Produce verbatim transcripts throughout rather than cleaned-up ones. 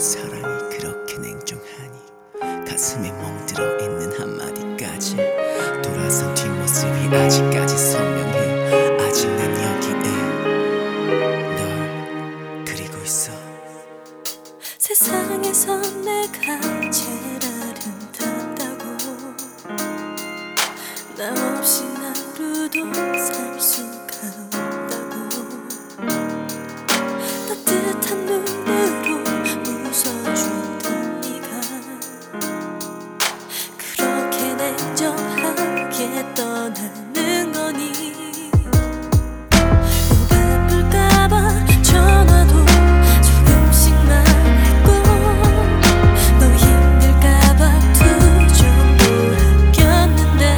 사랑이 그렇게 냉정하니 가슴에 멍들어 있는 한마디까지 돌아선 뒷모습이 아직까지 선명해. 아직 난 여기에 널 그리고 있어. 세상에서 내가 제일 아름답다고 나 없이 하루도 살 수가 없다고 따뜻한 눈으로 웃어주던 네가 그렇게 냉정하게 떠나는 거니. 너 바쁠까봐 전화도 조금씩만 했고 너 힘들까봐 두 정도 아꼈는데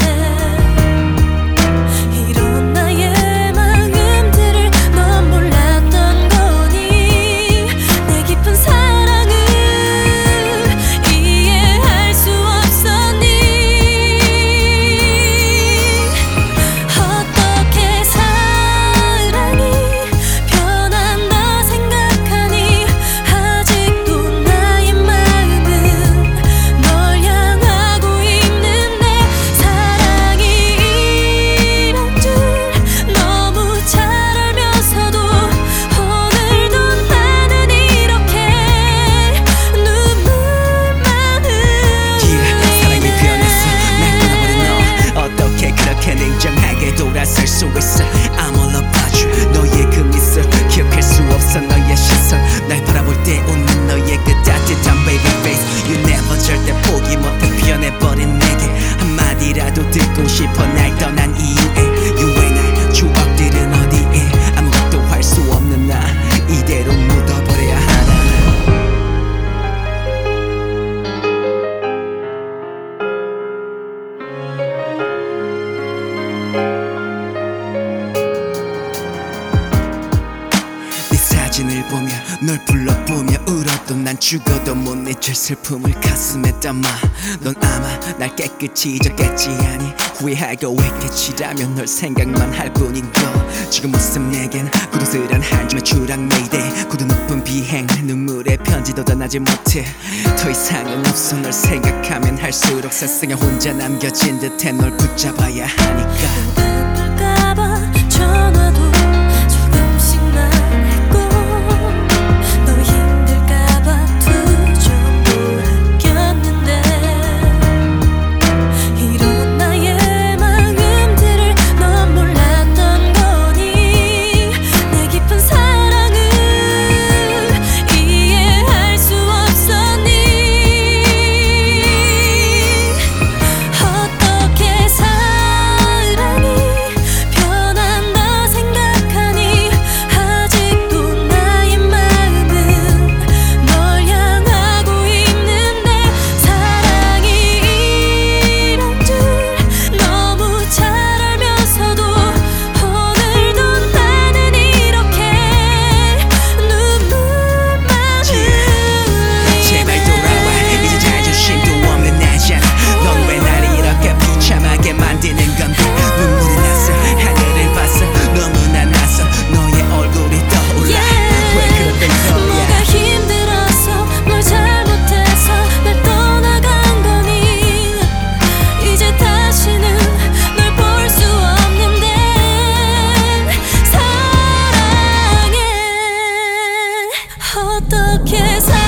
이런 나의 마음들을 넌 몰랐던 거니. 내 깊은 사랑을 이해할 수 없었니. 어떻게 사랑이 변한다 생각하니 아직도 나의 마음은 널 향하고 있는데 사랑이 이런 줄 너무 잘 알면서도 오늘도 나는 이렇게 눈물만 사랑이 변했어. 날 떠나버린 너 어떻게 그렇게 냉정하게 돌아설 수 있어. I'm all about you. 너의 그 미소 기억할 수 없어. 너의 시선 날 바라볼 때 웃는 너의 그 따뜻한 baby face. You never 절대 포기 못해 변해버린 내게 한마디라도 듣고 싶어. 날 떠난 이유에 You and I 추억들은 어디에. 아무것도 할 수 없는 나 이대로 묻어버려야 하나. 네 사진을 보며 널 불러보며 울어도 난 죽어도 못 잊을 슬픔을 가슴에 담아. 넌 아마 날 깨끗이 잊었겠지. 아니 후회하고 있겠지라면 널 생각만 할 뿐인 걸. 지금 모습 내겐 고통스런 한 줌의 추락 메이데이 굳은 높은 비행 눈물의 편지도 전하지 못해. 더 이상은 없어. 널 생각하면 할수록 세상에 혼자 남겨진 듯해. 널 붙잡아야 하니까. 바쁠까봐 전화도 조금씩만 했고 너 힘들까봐 두 정도 아꼈는데 이런 나의 마음들을 넌 몰랐던 거니. 내 깊은 사랑을 이해할 수 없었니. 어떻게 사랑이 변한다 생각하니 아직도 나의 마음은 널 향하고 있는데 사랑이 이런 줄 너무 잘 알면서도 오늘도 나는 이렇게 눈물만 제발 돌아와. 이제 자존심도 없는 나잖아. 넌 왜 날 이렇게 비참하게 만드는 건데. 눈물이 났어. 하늘을 봤어. 너무나 낯선 너의 얼굴이 떠올라. 왜 그랬던 거야. 뭐가 힘들어서 뭘 잘못해서 날 떠나간 거니. 이제 다시는 널 볼 수 없는데 사랑해. 어떻게 사